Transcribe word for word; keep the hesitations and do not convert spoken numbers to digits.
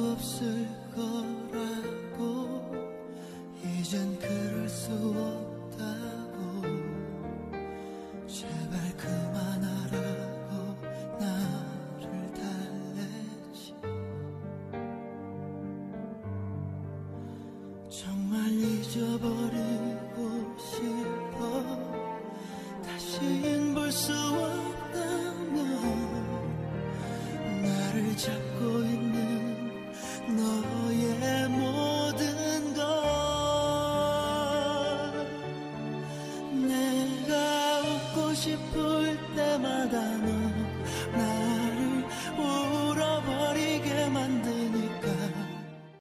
없을 거라고 이젠 그럴 수 없다고 제발 그만하라고 나를 달랬지. 정말 잊어버리고 싶어. 다시는 볼 수 없다면 나를 잡고 있는 너의 모든 것. 내가 웃고 싶을 때마다 너 나